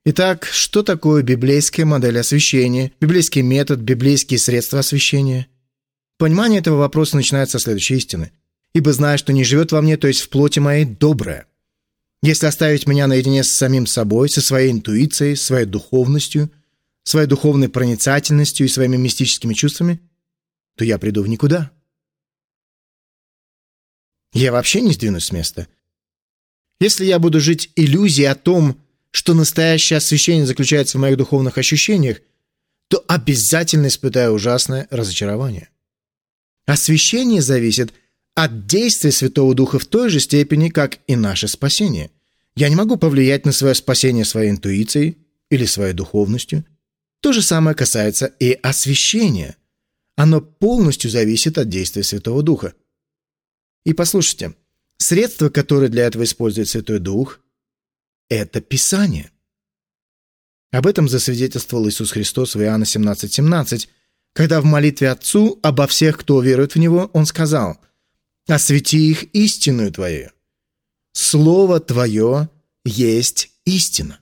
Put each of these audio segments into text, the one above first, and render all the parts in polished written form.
Итак, что такое библейская модель освящения, библейский метод, библейские средства освящения? Понимание этого вопроса начинается со следующей истины. «Ибо знаю, что не живет во мне, то есть в плоти моей, доброе. Если оставить меня наедине с самим собой, со своей интуицией, своей духовностью, своей духовной проницательностью и своими мистическими чувствами, то я приду в никуда. Я вообще не сдвинусь с места. Если я буду жить иллюзией о том, что настоящее освящение заключается в моих духовных ощущениях, то обязательно испытаю ужасное разочарование. Освящение зависит от действия Святого Духа в той же степени, как и наше спасение. Я не могу повлиять на свое спасение своей интуицией или своей духовностью. То же самое касается и освящения. Оно полностью зависит от действия Святого Духа. И послушайте, средство, которое для этого использует Святой Дух, это Писание. Об этом засвидетельствовал Иисус Христос в Иоанна 17:17, когда в молитве Отцу обо всех, кто верует в Него, Он сказал: «Освети их истинную Твоею. Слово Твое есть истина».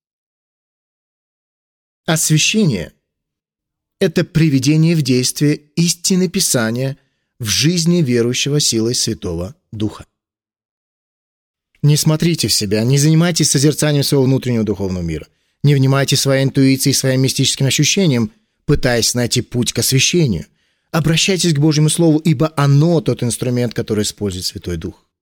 Освящение – это приведение в действие истины Писания в жизни верующего силой Святого Духа. Не смотрите в себя, не занимайтесь созерцанием своего внутреннего духовного мира, не внимайте своей интуиции и своим мистическим ощущениям, пытаясь найти путь к освящению. Обращайтесь к Божьему Слову, ибо оно тот инструмент, который использует Святой Дух.